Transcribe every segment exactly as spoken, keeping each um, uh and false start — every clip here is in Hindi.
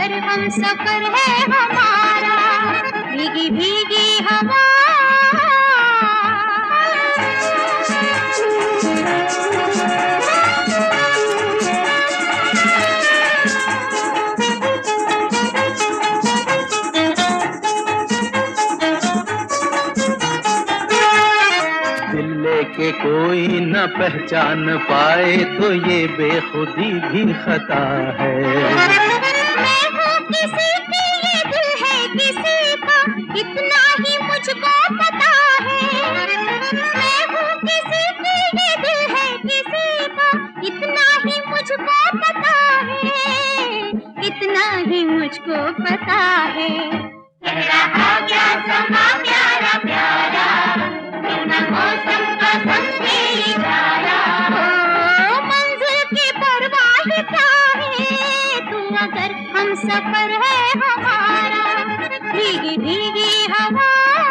अगर हम सफर है हमारा, भीगी भीगी हवा। के कोई न पहचान पाए तो ये बेखुदी भी खता है। मैं हूँ किसी की, ये दिल है किसी का, इतना ही मुझको पता है। मैं हूँ किसी की, ये दिल है किसी का, इतना ही मुझको पता है, इतना ही मुझको पता है। कह रहा क्या समा प्यारा प्यारा, मौसम का समझे इशारा। ओ मंजिल की परवाह क्या है, तू अगर हम सफर है हमारा, भीगी भीगी हवा।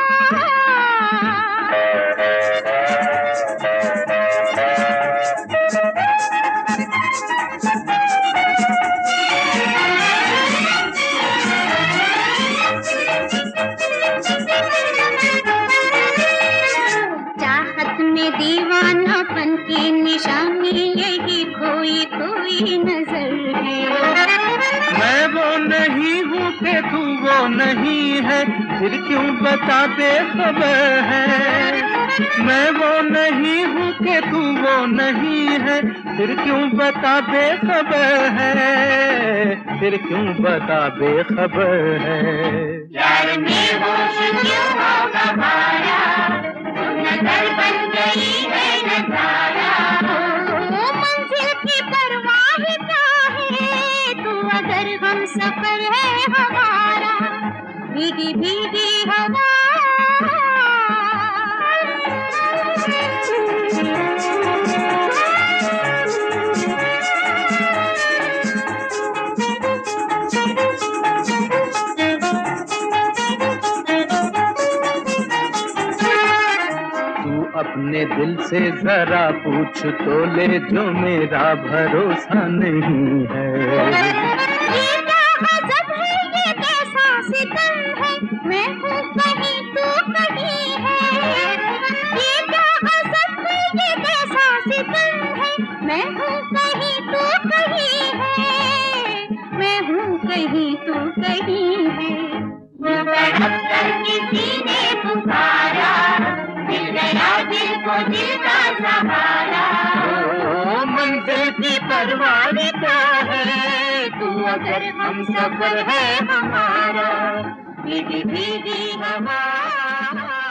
दीवानापन की निशानी यही खोई खोई नजर है। मैं वो नहीं हूँ कि तू वो नहीं है, फिर क्यों बता बेखबर है। मैं वो नहीं हूँ कि तू वो नहीं है, फिर क्यों बता बेखबर है, फिर क्यों बता बेखबर है। यार में होश क्यों होगा मारा, नजर बन गई है नजारा। ओ मंजिल की परवाह क्या है, तू अगर हम सफर है हमारा, भीगी भीगी हवा। अपने दिल से जरा पूछ तो ले, जो मेरा भरोसा नहीं है। ये क्या अजब है, ये कैसा सितम है, मैं हूँ कहीं तू कहीं है। ये क्या अजब है, ये कैसा सितम है, मैं हूँ कहीं तू कहीं है, मैं हूँ कहीं तू कहीं है। वो तड़प कर किसी ने पुकारा, मिल गया दिल को दिल का सहारा। ओ मंजिल की परवाह क्या है, तू अगर हम सफर है हमारा, भीगी भीगी हवा।